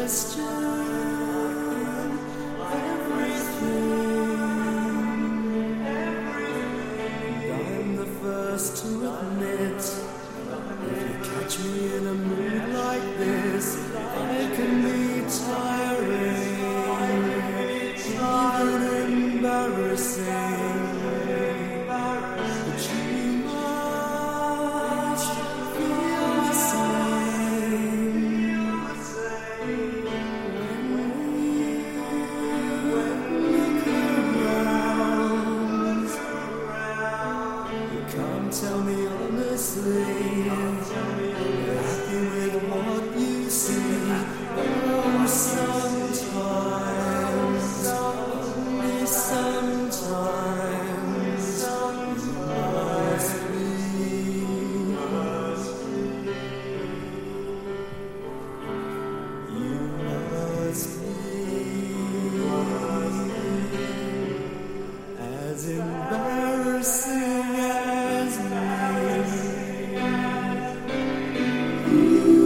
To admit, if you catch me in a mood like this, I can be tiring, even embarrassing. But you must feel the same when you look around. You can't tell me honestly you're happy with what you see. Oh, sometimes, only sometimes, you must be as embarrassing as me.